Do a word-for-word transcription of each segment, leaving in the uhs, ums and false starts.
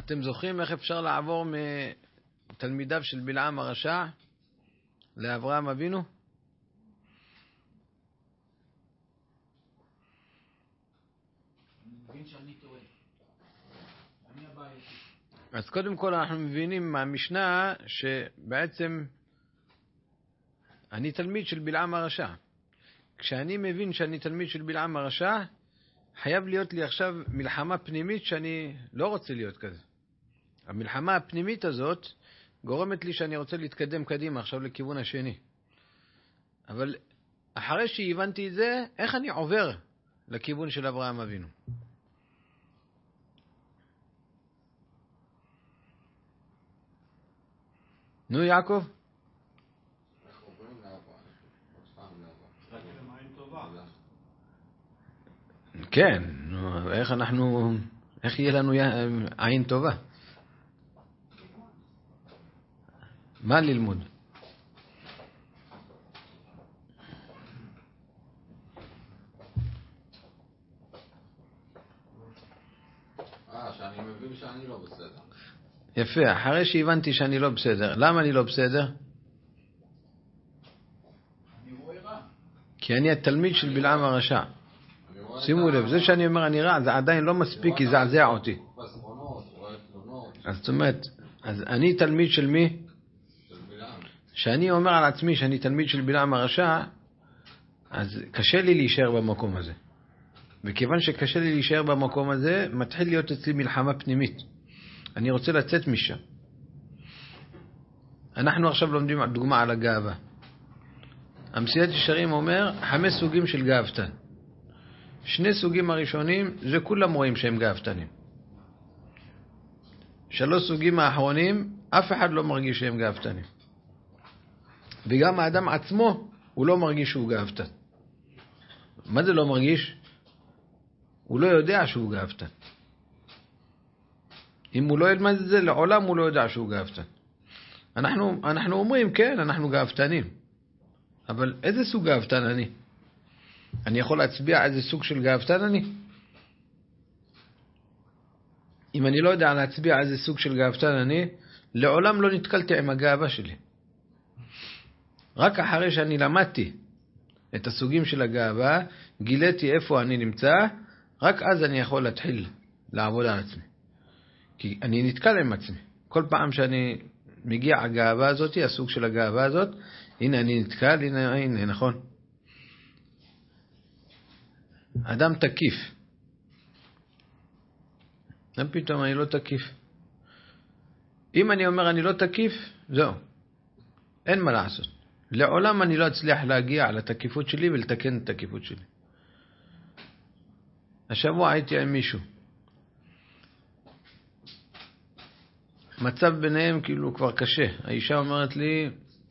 אתם זוכרים איך אפשר לעבור מתלמידיו של בלעם הרשע לאברהם אבינו? אני מבין שאני טועה. אני הבעייתי. אז קודם כל אנחנו מבינים מהמשנה שבעצם אני תלמיד של בלעם הרשע. כשאני מבין שאני תלמיד של בלעם הרשע, חייב להיות לי עכשיו מלחמה פנימית שאני לא רוצה להיות כזה. המלחמה הפנימית הזאת גורמת לי שאני רוצה להתקדם קדימה עכשיו לכיוון השני. אבל אחרי שהבנתי את זה, איך אני עובר לכיוון של אברהם אבינו? נו יעקב? כן, נו, איך אנחנו, איך יהיה לנו עין טובה? מה ללמוד? אה, שאני מבין שאני לא בסדר. יפה, אחרי שהבנתי שאני לא בסדר. למה אני לא בסדר? אני רואה רע. כי אני התלמיד של בלעם הרשע. שימו לב, זה שאני אומר אני רע, זה עדיין לא מספיק כי זעזע אותי. אז זאת אומרת, אז אני תלמיד של מי? של בלעם. שאני אומר על עצמי שאני תלמיד של בלעם הרשע, אז קשה לי להישאר במקום הזה. וכיוון שקשה לי להישאר במקום הזה, מתחיל להיות אצלי מלחמה פנימית. אני רוצה לצאת משם. אנחנו עכשיו לומדים דוגמה על הגאווה. המסילת ישרים אומר, חמש סוגים של גאוותן. שני סוגים הראשונים, זה כולם רואים שהם גאוותנים. שלוש סוגים האחרונים, אף אחד לא מרגיש שהם גאוותנים. וגם האדם עצמו, הוא לא מרגיש שהוא גאוותן. מה זה לא מרגיש? הוא לא יודע שהוא גאוותן. אם הוא לא ילמד את זה, לעולם הוא לא יודע שהוא גאוותן. אנחנו, אנחנו אומרים, כן, אנחנו גאוותנים. אבל איזה סוג גאוותן אני? אני יכול להצביע איזה סוג של גאוותן אני? אם אני לא יודע להצביע איזה סוג של גאוותן אני, לעולם לא נתקלתי עם הגאווה שלי. רק אחרי שאני למדתי את הסוגים של הגאווה, גיליתי איפה אני נמצא, רק אז אני יכול להתחיל לעבוד על עצמי. כי אני נתקל עם עצמי. כל פעם שאני מגיע הגאווה הזאת, הסוג של הגאווה הזאת, הנה אני נתקל, הנה, הנה, נכון. אדם תקיף. למה פתאום אני לא תקיף? אם אני אומר אני לא תקיף, זהו. אין מה לעשות. לעולם אני לא אצליח להגיע לתקיפות שלי ולתקן את התקיפות שלי. השבוע הייתי עם מישהו. מצב ביניהם כאילו כבר קשה. האישה אומרת לי,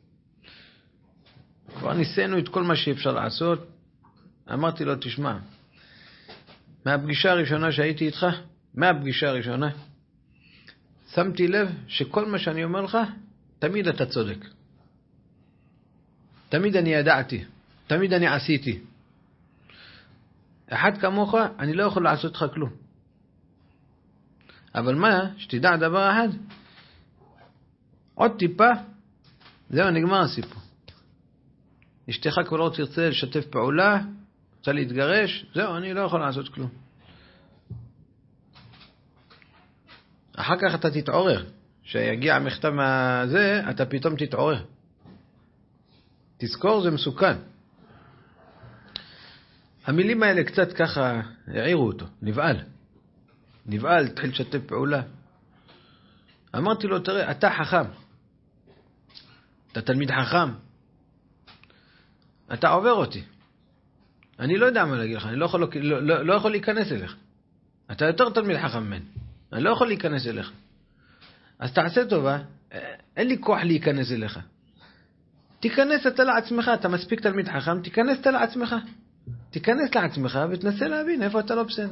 כבר ניסינו את כל מה שאפשר לעשות. אמרתי לו, תשמע, מהפגישה הראשונה שהייתי איתך, מהפגישה הראשונה, שמתי לב שכל מה שאני אומר לך, תמיד אתה צודק. תמיד אני ידעתי. תמיד אני עשיתי. אחד כמוך, אני לא יכול לעשות לך כלום. אבל מה, שתדע דבר אחד, עוד טיפה, זהו, נגמר הסיפור. אשתך כבר לא תרצה לשתף פעולה, רוצה להתגרש, זהו, אני לא יכול לעשות כלום. אחר כך אתה תתעורר. שיגיע המכתב מהזה, אתה פתאום תתעורר. תזכור, זה מסוכן. המילים האלה קצת ככה העירו אותו, נבעל. נבעל, תחיל לשתף פעולה. אמרתי לו, תראה, אתה חכם. אתה תלמיד חכם. אתה עובר אותי. אני לא יודע מה להגיד לך, אני לא יכול, לא, לא, לא יכול להיכנס אליך. אתה יותר תלמיד חכם ממני. אני לא יכול להיכנס אליך. אז תעשה טובה, אין לי כוח להיכנס אליך. תיכנס אתה לעצמך, אתה מספיק תלמיד חכם, תיכנס אתה לעצמך. תיכנס לעצמך ותנסה להבין איפה אתה לא בסדר.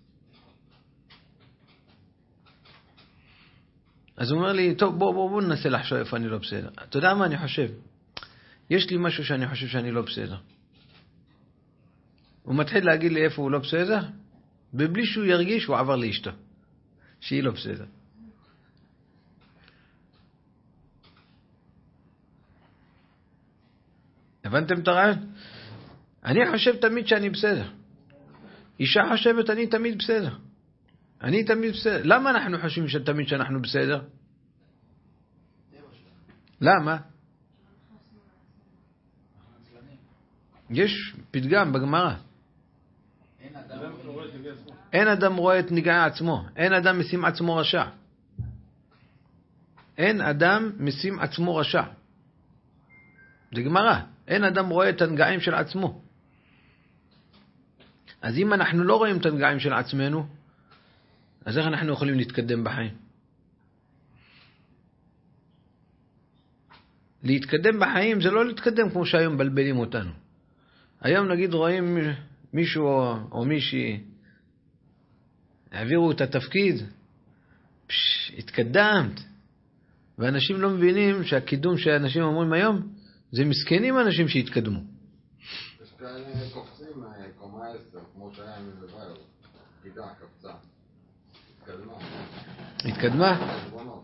אז הוא אומר לי, טוב, בוא, בוא, בוא ננסה לחשוב איפה אני לא בסדר. אתה יודע מה אני חושב? יש לי משהו שאני חושב שאני לא בסדר. הוא מתחיל להגיד לי איפה הוא לא בסדר, ובלי שהוא ירגיש הוא עבר לאשתו, שהיא לא בסדר. הבנתם את הרעיון? אני חושב תמיד שאני בסדר. אישה חושבת אני תמיד בסדר. אני תמיד בסדר. למה אנחנו חושבים שתמיד שאנחנו בסדר? למה? יש פתגם בגמרא. אין אדם רואה את נגעי עצמו. אין אדם משים עצמו רשע. אין אדם משים עצמו רשע. זה גמרא. אין אדם רואה את הנגעים של עצמו. אז אם אנחנו לא רואים את הנגעים של עצמנו, אז איך אנחנו יכולים להתקדם בחיים? להתקדם בחיים זה לא להתקדם כמו שהיום בלבלים אותנו. היום נגיד רואים מישהו או, או מישהי העבירו את התפקיד, פש, התקדמת. ואנשים לא מבינים שהקידום שאנשים אומרים היום זה מסכנים אנשים שהתקדמו. יש כאלה קופצים קומה עשר, כמו שהיה עם לבד, פידה, קפצה. התקדמה. התקדמה?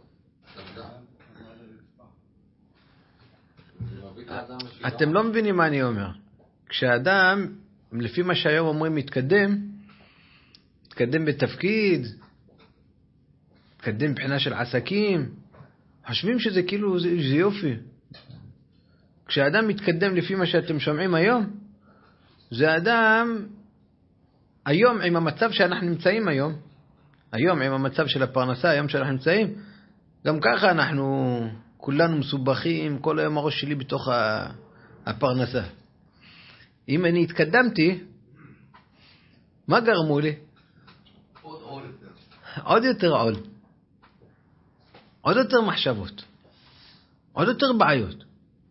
אתם לא מבינים מה אני אומר. כשאדם, לפי מה שהיום אומרים, מתקדם, מתקדם בתפקיד, מתקדם מבחינה של עסקים, חושבים שזה כאילו, זה, זה יופי. כשאדם מתקדם לפי מה שאתם שומעים היום, זה אדם, היום עם המצב שאנחנו נמצאים היום, היום עם המצב של הפרנסה, היום שאנחנו נמצאים, גם ככה אנחנו כולנו מסובכים, כל היום הראש שלי בתוך הפרנסה. אם אני התקדמתי, מה גרמו לי? עוד עול. עוד יותר עול. עוד יותר מחשבות. עוד יותר בעיות.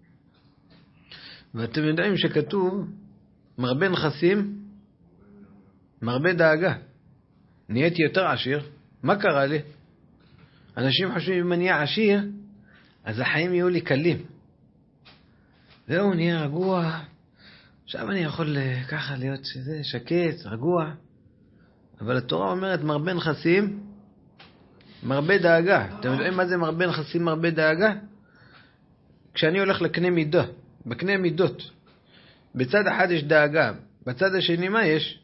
ואתם יודעים שכתוב, מרבה נכסים, מרבה דאגה. נהייתי יותר עשיר, מה קרה לי? אנשים חושבים אם אני אהיה עשיר, אז החיים יהיו לי קלים. זהו, נהיה רגוע. עכשיו אני יכול ככה להיות שזה, שקט, רגוע. אבל התורה אומרת מרבה נכסים, מרבה דאגה. אתם יודעים מה זה מרבה נכסים, מרבה דאגה? כשאני הולך לקנה מידות, בקנה מידות, בצד אחד יש דאגה, בצד השני מה יש?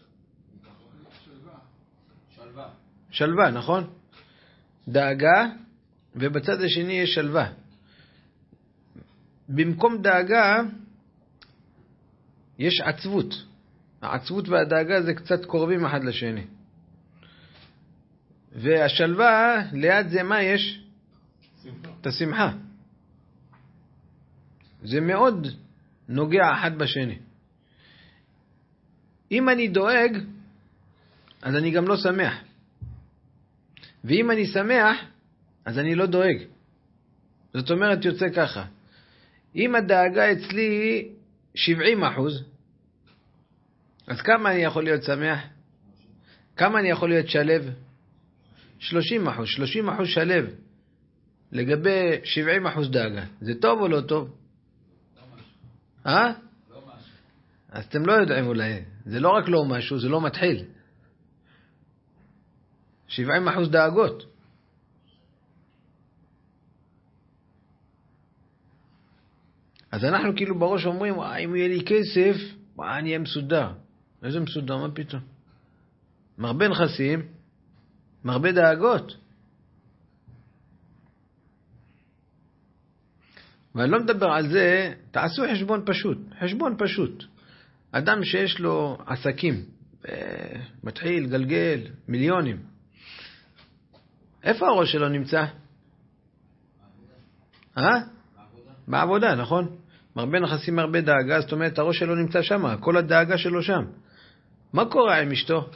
שלווה. שלווה, נכון? דאגה, ובצד השני יש שלווה. במקום דאגה, יש עצבות. העצבות והדאגה זה קצת קרובים אחד לשני. והשלווה, ליד זה מה יש? שמחה. את השמחה. זה מאוד נוגע אחד בשני. אם אני דואג, אז אני גם לא שמח. ואם אני שמח, אז אני לא דואג. זאת אומרת, יוצא ככה. אם הדאגה אצלי שבעים אחוז, אז כמה אני יכול להיות שמח? כמה אני יכול להיות שלב? שלושים אחוז. שלושים אחוז שלב. לגבי שבעים אחוז דאגה. זה טוב או לא טוב? אה? לא משהו. אז אתם לא יודעים אולי. זה לא רק לא משהו, זה לא מתחיל. שבעים אחוז דאגות. אז אנחנו כאילו בראש אומרים, אם יהיה לי כסף, אני אהיה מסודר. איזה מסודר? מה פתאום? מרבה נכסים, מרבה דאגות. ואני לא מדבר על זה, תעשו חשבון פשוט. חשבון פשוט. אדם שיש לו עסקים, מתחיל, גלגל, מיליונים. איפה הראש שלו נמצא? אה? בעבודה, נכון? מרבה נכסים, מרבה דאגה, זאת אומרת, הראש שלו נמצא שם, כל הדאגה שלו שם. מה קורה עם אשתו?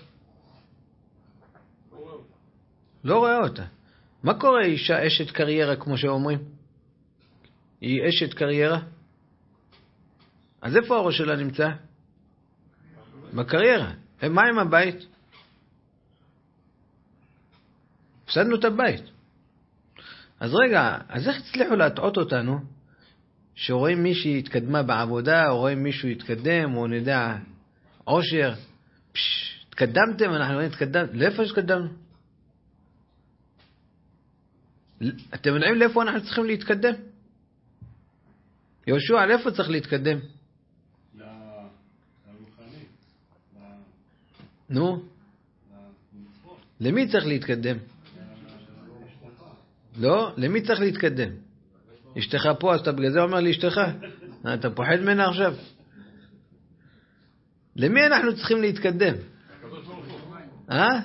לא רואה אותה. מה קורה אישה אשת קריירה, כמו שאומרים? היא אשת קריירה? אז איפה הראש שלה נמצא? בקריירה. מה עם הבית? הפסדנו את הבית. אז רגע, אז איך הצליחו להטעות אותנו שרואים מישהי התקדמה בעבודה, או רואים מישהו התקדם, או נדע, עושר, פש, התקדמתם, אנחנו רואים התקדמתם, לאיפה התקדמנו? אתם יודעים לאיפה אנחנו צריכים להתקדם? יהושע, לאיפה צריך להתקדם? נו? למי צריך להתקדם? לא, למי צריך להתקדם? אשתך פה, אז אתה בגלל זה אומר לי אשתך? אתה פוחד ממנה עכשיו? למי אנחנו צריכים להתקדם? אה?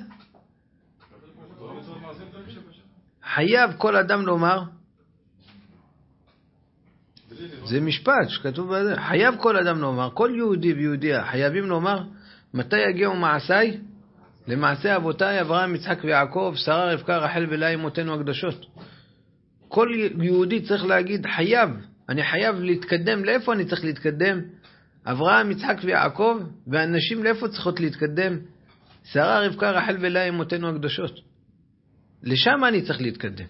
חייב כל אדם לומר, זה משפט שכתוב בזה, חייב כל אדם לומר, כל יהודי ויהודיה חייבים לומר, מתי יגיעו מעשיי? למעשה אבותיי אברהם, יצחק ויעקב, שרה, רבקה, רחל ולאה אמותינו הקדושות. כל יהודי צריך להגיד, חייב, אני חייב להתקדם. לאיפה אני צריך להתקדם? אברהם, יצחק ויעקב, והנשים לאיפה צריכות להתקדם? שרה, רבקה, רחל ולאה אמותינו הקדושות. לשם אני צריך להתקדם.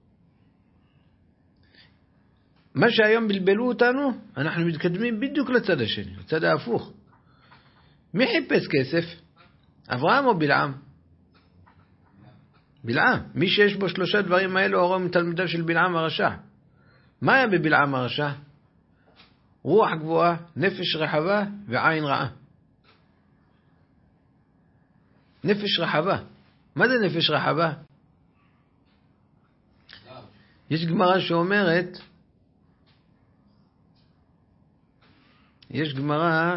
מה שהיום בלבלו אותנו, אנחנו מתקדמים בדיוק לצד השני, לצד ההפוך. מי חיפש כסף? אברהם או בלעם? בלעם. מי שיש בו שלושה דברים האלו הורו מתלמידיו של בלעם הרשע. מה היה בבלעם הרשע? רוח גבוהה, נפש רחבה ועין רעה. נפש רחבה. מה זה נפש רחבה? יש גמרא שאומרת, יש גמרא,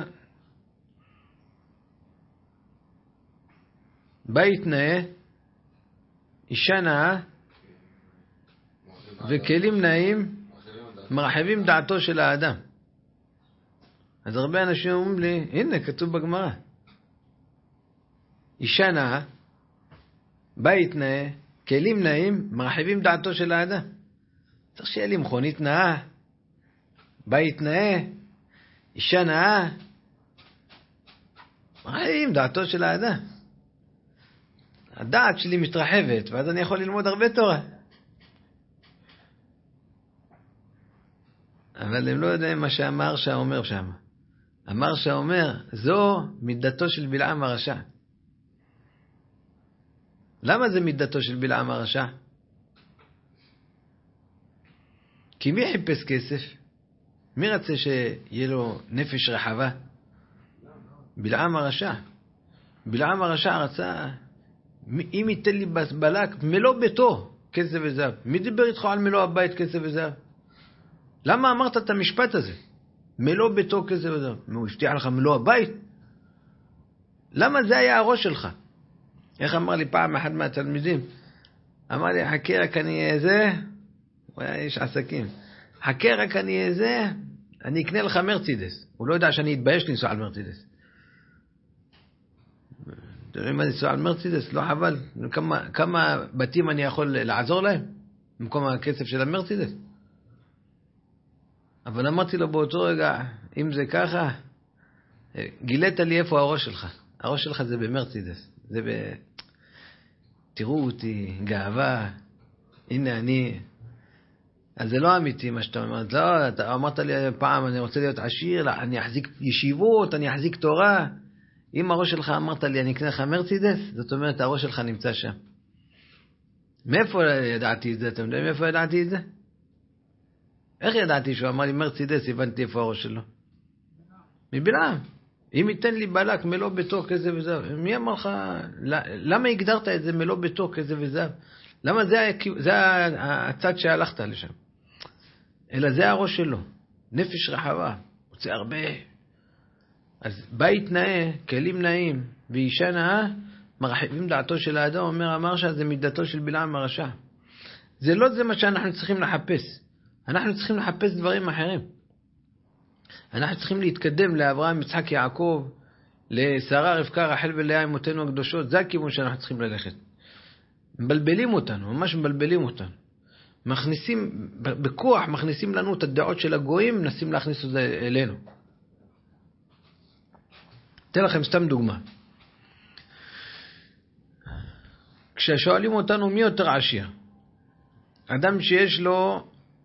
בית נאה, אישה נאה, וכלים נאים, מרחבים דעתו של האדם. אז הרבה אנשים אומרים לי, הנה, כתוב בגמרא. אישה נאה, בית נאה, כלים נאים, מרחבים דעתו של האדם. צריך שיהיה לי מכונית נאה, בית נאה, אישה נאה, מרחבים דעתו של האדם. הדעת שלי מתרחבת, ואז אני יכול ללמוד הרבה תורה. אבל הם לא יודעים מה שהמרשה אומר שם. המרשה אומר, זו מידתו של בלעם הרשע. למה זה מידתו של בלעם הרשע? כי מי חיפש כסף? מי רצה שיהיה לו נפש רחבה? בלעם הרשע. בלעם הרשע רצה, אם ייתן לי בלק מלוא ביתו כסף וזהב. מי דיבר איתך על מלוא הבית כסף וזהב? למה אמרת את המשפט הזה? מלוא ביתו כסף וזהב. הוא הבטיח לך מלוא הבית? למה זה היה הראש שלך? איך אמר לי פעם אחד מהתלמידים? אמר לי, חכה רק אני אהיה זה, הוא היה איש עסקים, חכה רק אני אהיה זה, אני אקנה לך מרצידס. הוא לא יודע שאני אתבייש לנסוע על מרצידס. תראי מה לנסוע על מרצידס? לא חבל. כמה, כמה בתים אני יכול לעזור להם? במקום הכסף של המרצידס. אבל אמרתי לו באותו רגע, אם זה ככה, גילית לי איפה הראש שלך. הראש שלך זה במרצידס. זה ב... תראו אותי, גאווה, הנה אני. אז זה לא אמיתי מה שאתה אומר. לא, אתה אמרת לי פעם, אני רוצה להיות עשיר, אני אחזיק ישיבות, אני אחזיק תורה. אם הראש שלך אמרת לי, אני אקנה לך מרצידס, זאת אומרת, הראש שלך נמצא שם. מאיפה ידעתי את זה? אתם יודעים מאיפה ידעתי את זה? איך ידעתי שהוא אמר לי מרצידס, הבנתי איפה הראש שלו? מבלעם. אם ייתן לי בלק מלוא ביתו כזה וזהב. מי אמר לך, למה הגדרת את זה מלוא ביתו כזה וזהב? למה זה, זה הצד שהלכת לשם? אלא זה הראש שלו. נפש רחבה. רוצה הרבה. אז בית נאה, כלים נאים, ואישה נאה, מרחיבים דעתו של האדם, אומר המרשה, זה מידתו של בלעם הרשע. זה לא זה מה שאנחנו צריכים לחפש. אנחנו צריכים לחפש דברים אחרים. אנחנו צריכים להתקדם לאברהם, יצחק, יעקב, לשרה, רבקה, רחל ולאה אמותינו הקדושות. זה הכיוון שאנחנו צריכים ללכת. מבלבלים אותנו, ממש מבלבלים אותנו. מכניסים, בכוח מכניסים לנו את הדעות של הגויים, מנסים להכניס את זה אלינו. אתן לכם סתם דוגמה. כששואלים אותנו מי יותר עשיר, אדם שיש לו,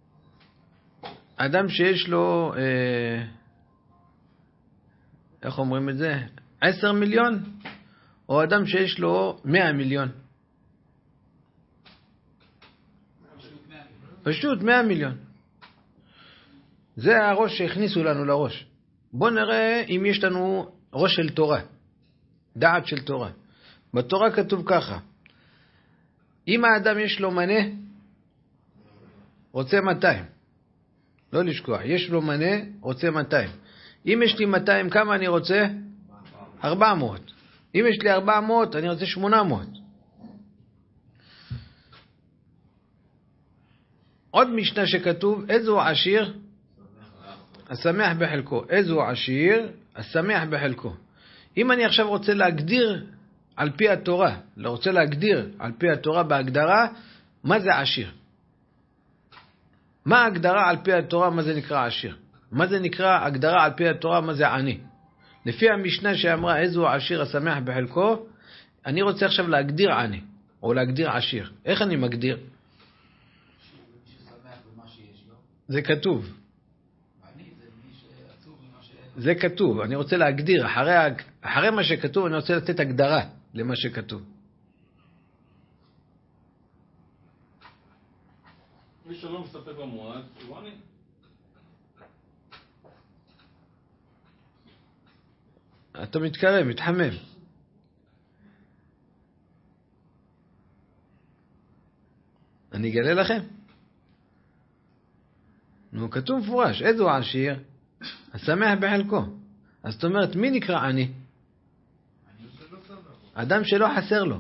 אדם שיש לו, אה, איך אומרים את זה? עשר מיליון, או אדם שיש לו מאה מיליון? פשוט מאה מיליון. זה הראש שהכניסו לנו לראש. בוא נראה אם יש לנו ראש של תורה. דעת של תורה. בתורה כתוב ככה, אם האדם יש לו מנה, רוצה מאתיים. לא לשכוח, יש לו מנה, רוצה מאתיים. אם יש לי מאתיים, כמה אני רוצה? ארבע מאות. אם יש לי ארבע מאות, אני רוצה שמונה מאות. עוד משנה שכתוב, איזו עשיר? השמח בחלקו. איזו עשיר? השמח בחלקו. אם אני עכשיו רוצה להגדיר על פי התורה, לא רוצה להגדיר על פי התורה בהגדרה, מה זה עשיר? מה ההגדרה על פי התורה, מה זה נקרא עשיר? מה זה נקרא הגדרה על פי התורה, מה זה עני? לפי המשנה שאמרה איזו עשיר השמח בחלקו, אני רוצה עכשיו להגדיר עני, או להגדיר עשיר. איך אני מגדיר? זה כתוב. זה כתוב, אני רוצה להגדיר, אחרי, אחרי מה שכתוב, אני רוצה לתת הגדרה למה שכתוב. מי שלא מסתפק במועד, הוא עני. אתה מתקרב, מתחמם. אני אגלה לכם. נו, כתוב מפורש, איזו עשיר? השמח בחלקו. אז זאת אומרת, מי נקרא עני? אדם שלא חסר לו.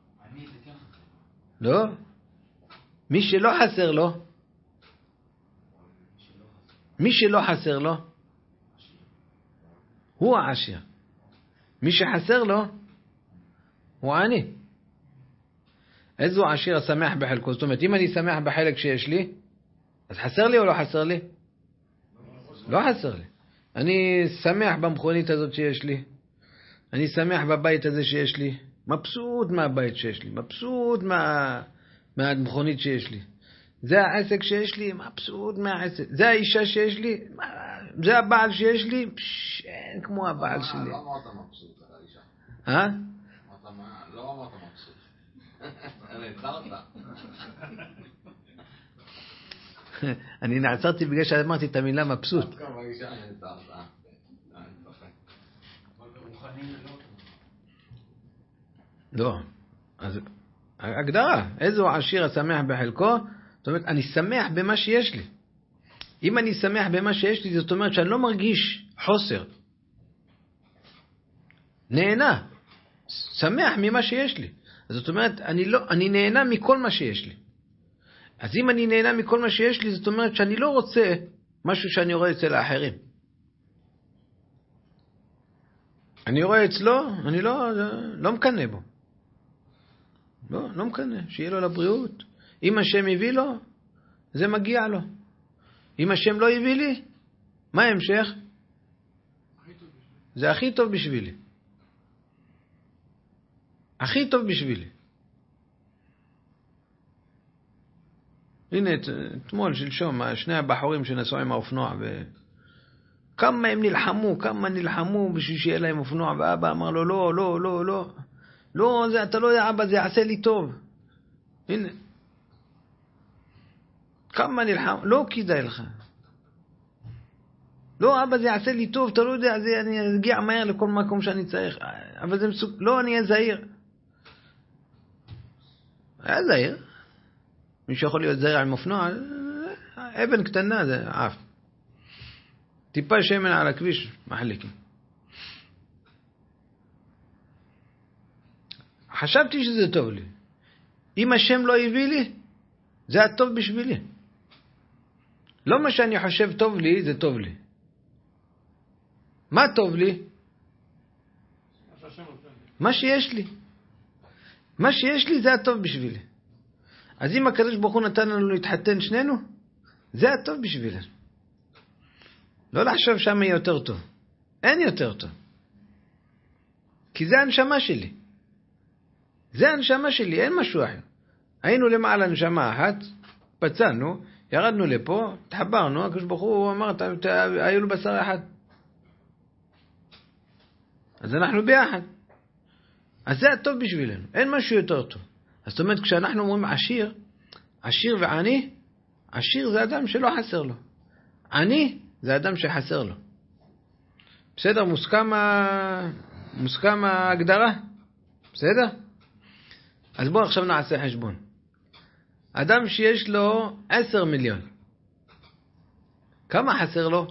לא? מי שלא חסר לו? מי שלא חסר לו? הוא העשיר. מי שחסר לו, הוא עני. איזו עשיר השמח בחלקו? זאת אומרת, אם אני שמח בחלק שיש לי, אז חסר לי או לא חסר לי? לא חסר לי. אני שמח במכונית הזאת שיש לי. אני שמח בבית הזה שיש לי. מבסוט מהבית שיש לי. מבסוט מה... מהמכונית שיש לי. זה העסק שיש לי, מבסוט מהעסק. זה האישה שיש לי, זה הבעל שיש לי, פש, אין כמו הבעל שלי. לא אמרת מבסוט על האישה. אה? לא אמרת מבסוט. נעצרת. אני נעצרתי בגלל שאמרתי את המילה מבסוט. כמה אישה נעצרת. לא. אז הגדרה, איזו עשיר השמח בחלקו, זאת אומרת, אני שמח במה שיש לי. אם אני שמח במה שיש לי, זאת אומרת שאני לא מרגיש חוסר. נהנה. שמח ממה שיש לי. זאת אומרת, אני, לא, אני נהנה מכל מה שיש לי. אז אם אני נהנה מכל מה שיש לי, זאת אומרת שאני לא רוצה משהו שאני רואה אצל האחרים. אני רואה אצלו, אני לא, לא מקנא בו. לא, לא מקנא, שיהיה לו לבריאות. אם השם הביא לו, זה מגיע לו. אם השם לא הביא לי, מה ההמשך? זה הכי טוב בשבילי. הכי טוב בשבילי. הנה, אתמול, שלשום, שני הבחורים שנסעו עם האופנוע, וכמה הם נלחמו, כמה נלחמו בשביל שיהיה להם אופנוע, ואבא אמר לו, לא, לא, לא, לא. לא, זה, אתה לא יודע, אבא, זה יעשה לי טוב. הנה. כמה נלחם, לא כדאי לך. לא, אבא, זה יעשה לי טוב, אתה לא יודע, זה, אני אגיע מהר לכל מקום שאני צריך. אבל זה מסוג, לא, אני אהיה זהיר. היה זהיר. מישהו יכול להיות זהיר עם אופנוע, אבן קטנה, זה עף. טיפה שמן על הכביש, מחליקים. חשבתי שזה טוב לי. אם השם לא הביא לי, זה הטוב בשבילי. לא מה שאני חושב טוב לי, זה טוב לי. מה טוב לי? מה שיש לי. מה שיש לי זה הטוב בשבילי. אז אם הקדוש ברוך הוא נתן לנו להתחתן שנינו, זה הטוב בשבילנו. לא לחשוב שם יהיה יותר טוב. אין יותר טוב. כי זה הנשמה שלי. זה הנשמה שלי, אין משהו אחר. היינו למעלה נשמה אחת, פצענו, ירדנו לפה, התחברנו, הקדוש ברוך הוא אמר, היו לו בשר אחד. אז אנחנו ביחד. אז זה הטוב בשבילנו, אין משהו יותר טוב. אז זאת אומרת, כשאנחנו אומרים עשיר, עשיר ועני, עשיר זה אדם שלא חסר לו. עני זה אדם שחסר לו. בסדר, מוסכם מוסכם ההגדרה? בסדר? אז בואו עכשיו נעשה חשבון. אדם שיש לו עשר מיליון. כמה חסר לו?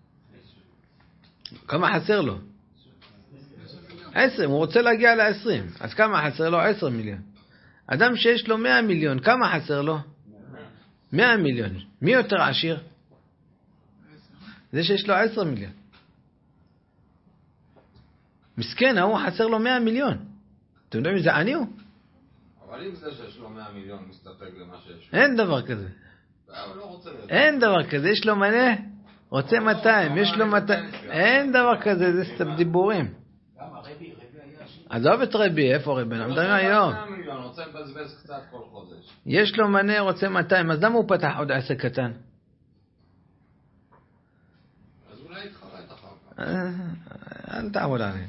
כמה חסר לו? עשרים, הוא רוצה להגיע לעשרים. אז כמה חסר לו? עשר מיליון. אדם שיש לו מאה מיליון, כמה חסר לו? מאה מיליון. מי יותר עשיר? זה שיש לו עשר מיליון. מסכן, הוא חסר לו מאה מיליון. אתם יודעים איזה עני הוא? אבל אם זה שיש לו מאה מיליון מסתפק למה שיש. אין דבר כזה. הוא לא רוצה להיות. אין דבר כזה, יש לו מלא, רוצה מאתיים, יש לו מאתיים. אין דבר כזה, זה סתם דיבורים. למה? רבי, רבי היה עשיר. עזוב את רבי, איפה רבי? אנחנו מדברים היום. מאה מיליון, רוצה לבזבז קצת כל חודש. יש לו מנה, רוצה מאתיים, אז למה הוא פתח עוד עסק קטן? אז אולי יתחרט אחר כך. אל תעבוד עליהם.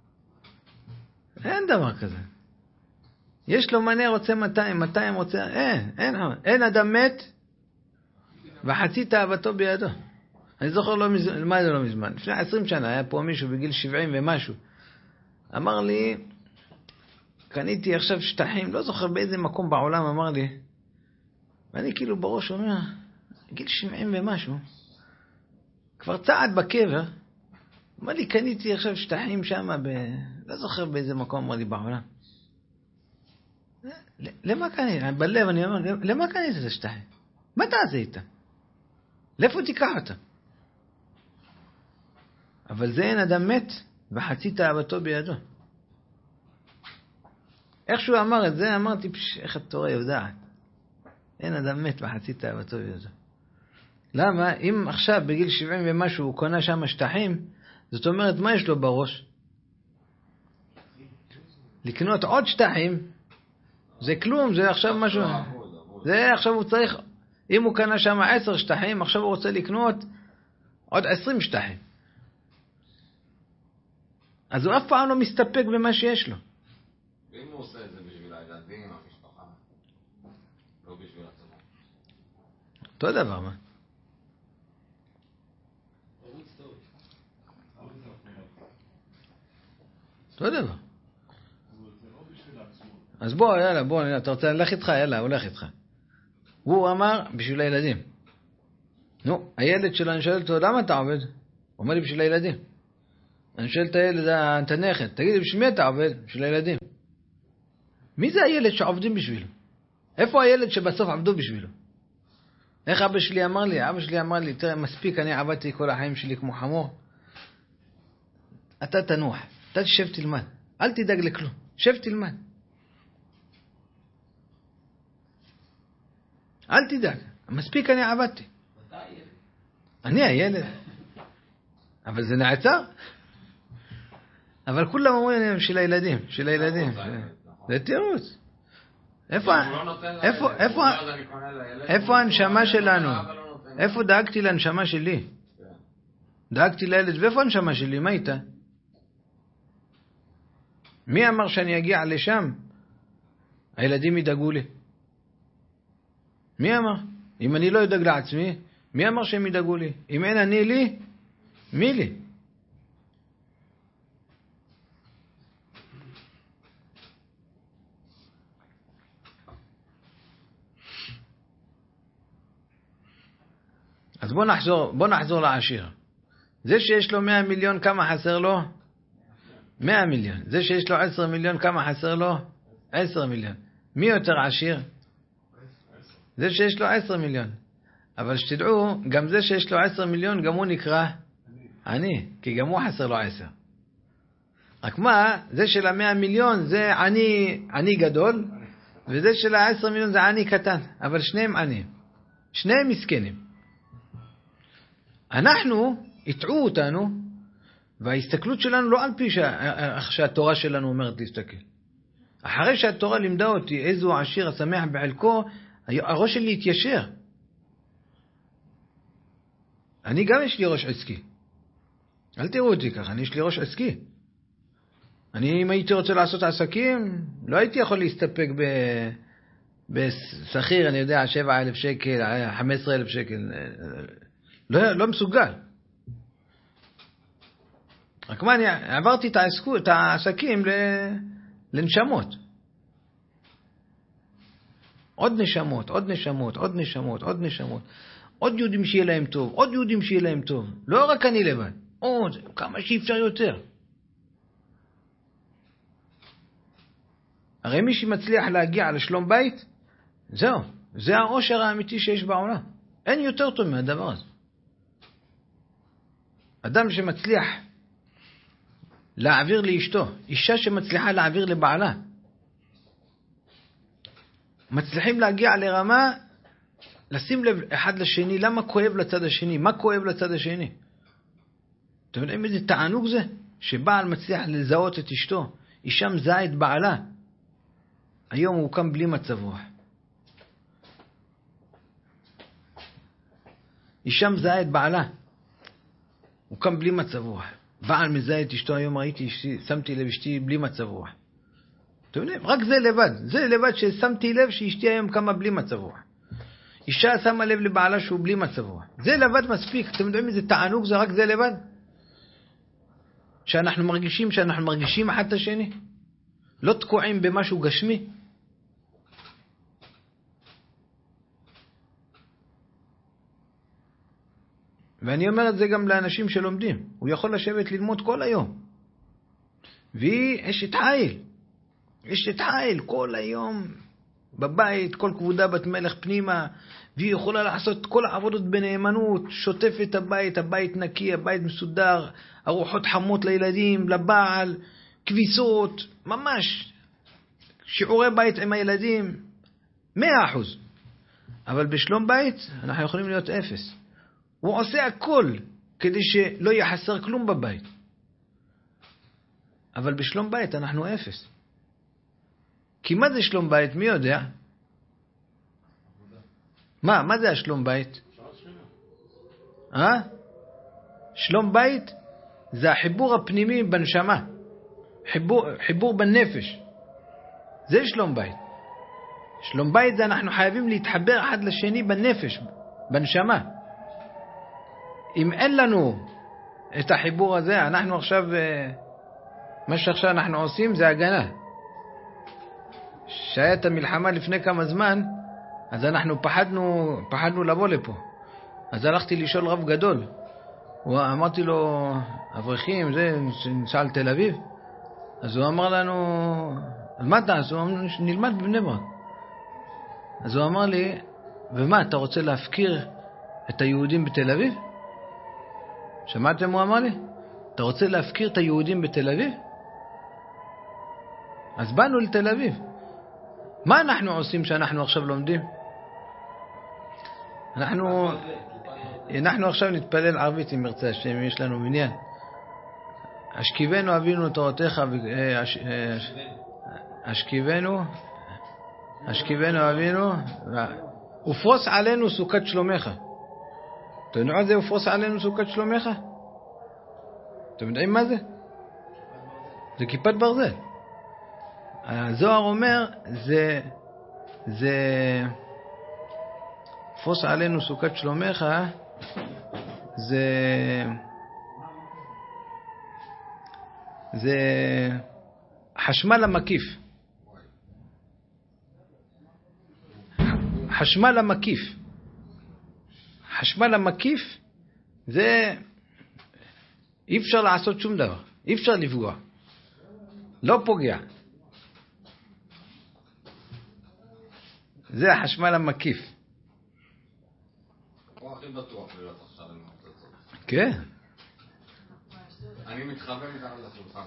אין דבר כזה. יש לו מנה, רוצה מאתיים, מאתיים רוצה... אין, אין, אין אדם מת וחצי תאוותו בידו. אני זוכר לא מזמן, מה זה לא מזמן? לפני עשרים שנה היה פה מישהו בגיל שבעים ומשהו. אמר לי, קניתי עכשיו שטחים, לא זוכר באיזה מקום בעולם, אמר לי, ואני כאילו בראש אומר, גיל שבעים ומשהו, כבר צעד בקבר, אמר לי, קניתי עכשיו שטחים שם, ב... לא זוכר באיזה מקום, אמר לי בעולם. למה קניתי? בלב אני אומר, למה קניתי את השטחים? מה תעשה איתם? לאיפה תיקח אותם? אבל זה אין אדם מת וחצי תאוותו בידו. איך שהוא אמר את זה, אמרתי, פש, איך התורה יודעת. אין אדם מת וחצי תאוותו בידו. למה? אם עכשיו בגיל שבעים ומשהו הוא קונה שם שטחים, זאת אומרת, מה יש לו בראש? לקנות עוד שטחים, זה כלום, זה עכשיו משהו... זה עכשיו הוא צריך... אם הוא קנה שם עשר שטחים, עכשיו הוא רוצה לקנות עוד עשרים שטחים. אז הוא אף פעם לא מסתפק במה שיש לו. ואם הוא עושה את זה בשביל הילדים, המשפחה, לא בשביל עצמו. אותו דבר, מה? אותו דבר. אז בוא, יאללה, בוא, אתה רוצה ללך איתך? יאללה, הוא הולך איתך. הוא אמר, בשביל הילדים. נו, הילד שלו, אני שואל אותו, למה אתה עובד? הוא אומר לי, בשביל הילדים. אני שואל את הילד, את הנכד, תגיד לי, בשביל מי אתה עובד? בשביל הילדים. מי זה הילד שעובדים בשבילו? איפה הילד שבסוף עבדו בשבילו? איך אבא שלי אמר לי? אבא שלי אמר לי, תראה, מספיק, אני עבדתי כל החיים שלי כמו חמור. אתה תנוח, אתה תשב תלמד. אל תדאג לכלום, שב תלמד. אל תדאג, מספיק אני עבדתי. אני הילד. אבל זה נעצר. אבל כולם אומרים של הילדים, של הילדים. זה תירוץ. איפה, איפה, איפה, איפה הנשמה שלנו? איפה דאגתי לנשמה שלי? דאגתי לילד, ואיפה הנשמה שלי? מה איתה? מי אמר שאני אגיע לשם? הילדים ידאגו לי. מי אמר? אם אני לא אדאג לעצמי, מי אמר שהם ידאגו לי? אם אין אני לי, מי לי? אז בוא נחזור, בוא נחזור לעשיר. זה שיש לו מאה מיליון, כמה חסר לו? מאה מיליון. זה שיש לו עשר מיליון, כמה חסר לו? עשר מיליון. מי יותר עשיר? זה שיש לו עשר מיליון. אבל שתדעו, גם זה שיש לו עשר מיליון, גם הוא נקרא עני, כי גם הוא חסר לו עשר. רק מה, זה של המאה מיליון זה עני, עני גדול, וזה של העשר מיליון זה עני קטן. אבל שניהם עניים. שניהם מסכנים. אנחנו, יטעו אותנו, וההסתכלות שלנו לא על פי שה, שהתורה שלנו אומרת להסתכל. אחרי שהתורה לימדה אותי איזו עשיר השמח בחלקו, הראש שלי התיישר. אני גם יש לי ראש עסקי. אל תראו אותי ככה, אני יש לי ראש עסקי. אני אם הייתי רוצה לעשות עסקים, לא הייתי יכול להסתפק ב... בשכיר, אני יודע, שבע אלף שקל, חמש עשרה אלף שקל. לא, לא מסוגל. רק מה, אני עברתי את, העסקו, את העסקים לנשמות. עוד נשמות, עוד נשמות, עוד נשמות, עוד נשמות. עוד יהודים שיהיה להם טוב, עוד יהודים שיהיה להם טוב. לא רק אני לבד. עוד, כמה שאפשר יותר. הרי מי שמצליח להגיע לשלום בית, זהו. זה העושר האמיתי שיש בעולם. אין יותר טוב מהדבר הזה. אדם שמצליח להעביר לאשתו, אישה שמצליחה להעביר לבעלה, מצליחים להגיע לרמה, לשים לב אחד לשני, למה כואב לצד השני, מה כואב לצד השני. אתם יודעים איזה תענוג זה? שבעל מצליח לזהות את אשתו, אישה מזהה את בעלה. היום הוא קם בלי מצב רוח. אישה מזהה את בעלה, הוא קם בלי מצב רוח. בעל מזהה את אשתו, היום ראיתי, שמתי לב אשתי בלי מצב רוח. אתם יודעים, רק זה לבד, זה לבד ששמתי לב שאשתי היום קמה בלי מצב רוח. אישה שמה לב לבעלה שהוא בלי מצב רוח. זה לבד מספיק. אתם יודעים איזה תענוג זה, רק זה לבד? שאנחנו מרגישים, שאנחנו מרגישים אחד את השני. לא תקועים במשהו גשמי. ואני אומר את זה גם לאנשים שלומדים. הוא יכול לשבת ללמוד כל היום. והיא אשת חיל. אשת חיל כל היום בבית, כל כבודה בת מלך פנימה. והיא יכולה לעשות כל העבודות בנאמנות, שוטפת את הבית, הבית נקי, הבית מסודר, ארוחות חמות לילדים, לבעל, כביסות, ממש. שיעורי בית עם הילדים, מאה אחוז. אבל בשלום בית אנחנו יכולים להיות אפס. הוא עושה הכל כדי שלא יחסר כלום בבית. אבל בשלום בית אנחנו אפס. כי מה זה שלום בית? מי יודע? מה? מה זה השלום בית? אה? שלום בית זה החיבור הפנימי בנשמה. חיבור, חיבור בנפש. זה שלום בית. שלום בית זה אנחנו חייבים להתחבר אחד לשני בנפש, בנשמה. אם אין לנו את החיבור הזה, אנחנו עכשיו, מה שעכשיו אנחנו עושים זה הגנה. שהייתה המלחמה לפני כמה זמן, אז אנחנו פחדנו, פחדנו לבוא לפה. אז הלכתי לשאול רב גדול. אמרתי לו, אברכים, זה נשאל תל אביב. אז הוא אמר לנו, אז מה תעשו? הוא אמר, נלמד בבני ברק. אז הוא אמר לי, ומה, אתה רוצה להפקיר את היהודים בתל אביב? שמעתם הוא אמר לי? אתה רוצה להפקיר את היהודים בתל אביב? אז באנו לתל אביב. מה אנחנו עושים שאנחנו עכשיו לומדים? אנחנו, אנחנו עכשיו נתפלל ערבית עם מרצה השם, יש לנו מניין. אשכיבנו אבינו תורתך, אשכיבנו, אשכיבנו אבינו, ופרוס עלינו סוכת שלומך. אתם יודעים מה זה ופרוס עלינו סוכת שלומך? אתם יודעים מה זה? זה כיפת ברזל. הזוהר אומר, זה, זה, פרוס עלינו סוכת שלומך, זה, זה חשמל המקיף. חשמל המקיף. חשמל המקיף זה אי אפשר לעשות שום דבר. אי אפשר לפגוע. לא פוגע. זה החשמל המקיף. הוא הכי בטוח להיות עכשיו עם הפצצות. כן. אני מתחבא מתחת לשולחן.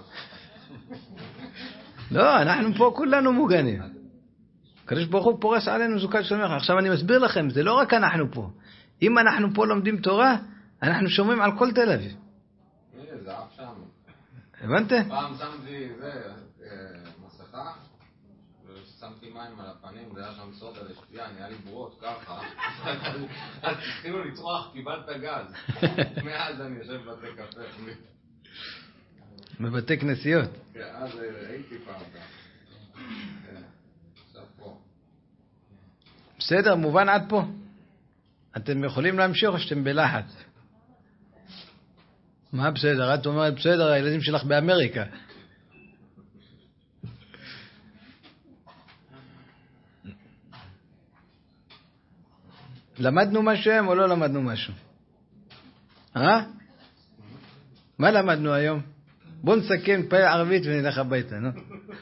לא, אנחנו פה כולנו מוגנים. הקדוש ברוך הוא פורס עלינו סוכת שלומך. עכשיו אני מסביר לכם, זה לא רק אנחנו פה. אם אנחנו פה לומדים תורה, אנחנו שומעים על כל תל אביב. הנה, זה אף שם. הבנתם? פעם שמתי זה, מסכה, ושמתי מים על הפנים, זה היה שם סודה לשתייה, נהיה לי בורות ככה. אז התחילו לצרוח, קיבלת גז. מאז אני יושב בבתי קפה. בבתי כנסיות. כן, אז הייתי פעם ככה. עכשיו פה. בסדר, מובן עד פה. אתם יכולים להמשיך או שאתם בלחץ? מה בסדר? את אומרת בסדר, הילדים שלך באמריקה. למדנו משהו היום או לא למדנו משהו? אה? מה למדנו היום? בוא נסכם פעיל ערבית ונלך הביתה, נו.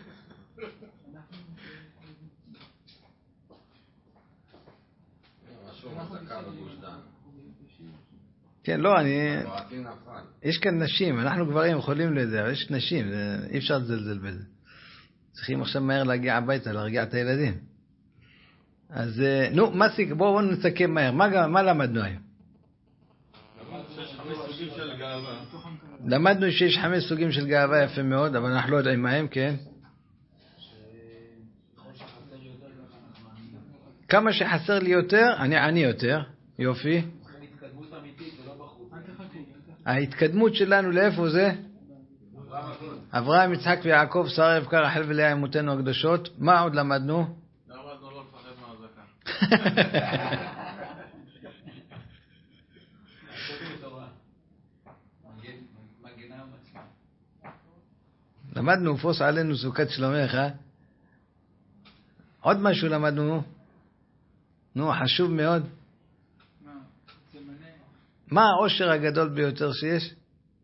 כן, לא, אני... יש כאן נשים, אנחנו גברים יכולים לזה, אבל יש נשים, אי אפשר לזלזל בזה. צריכים עכשיו מהר להגיע הביתה, להרגיע את הילדים. אז, נו, מסיק, בואו נסכם מהר. מה, מה למדנו היום? למדנו שיש חמש סוגים של גאווה, יפה מאוד, אבל אנחנו לא יודעים מה הם, כן? כמה שחסר לי יותר, אני עני יותר, יופי. ההתקדמות שלנו לאיפה זה? אברהם, יצחק ויעקב, שרה, רבקה, רחל ולאה אמותינו הקדושות. מה עוד למדנו? למדנו לא לפחד מהזקן. למדנו פוס עלינו סוכת שלומך. עוד משהו למדנו? נו, חשוב מאוד. מה העושר הגדול ביותר שיש?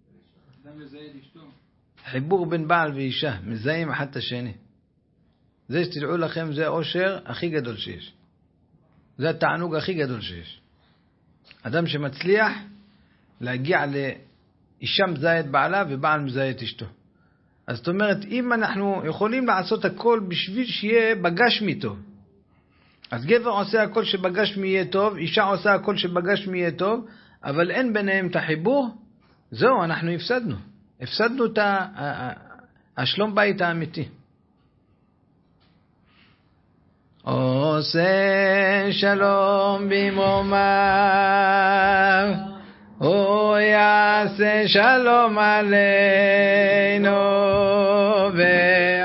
חיבור בין בעל ואישה, מזהים אחד את השני. זה שתדעו לכם, זה העושר הכי גדול שיש. זה התענוג הכי גדול שיש. אדם שמצליח להגיע לאישה מזהה את בעלה ובעל מזהה את אשתו. אז זאת אומרת, אם אנחנו יכולים לעשות הכל בשביל שיהיה בגשמי טוב, אז גבר עושה הכל שבגשמי יהיה טוב, אישה עושה הכל שבגשמי יהיה טוב, אבל אין ביניהם את החיבור, זהו, אנחנו הפסדנו. הפסדנו את השלום בית האמיתי. עושה שלום במרומיו, הוא יעשה שלום עלינו ו...